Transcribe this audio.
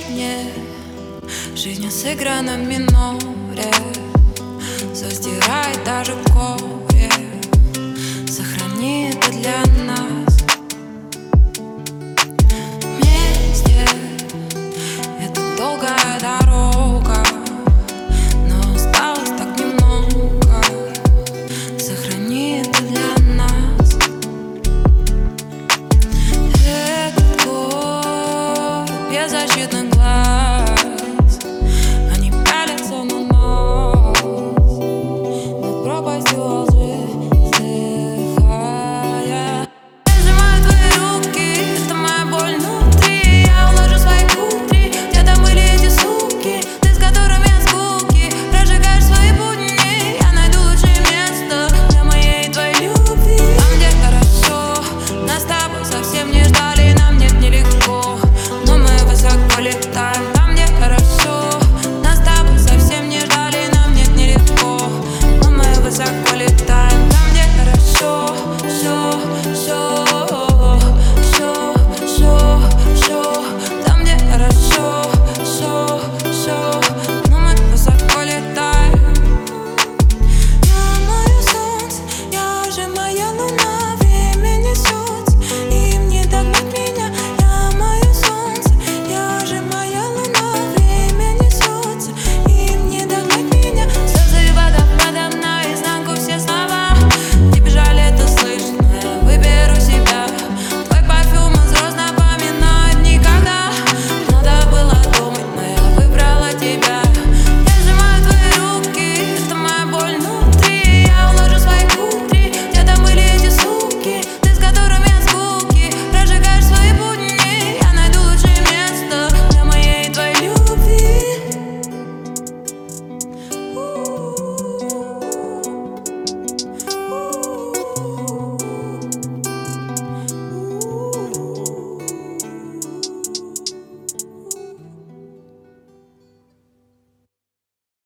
мне жизнь сыграна в миноре, все стирает даже горе. Сохрани это для нас. Вместе это долгая дорога, но осталось так немного. Сохрани это для нас. Этот город беззащитных глаз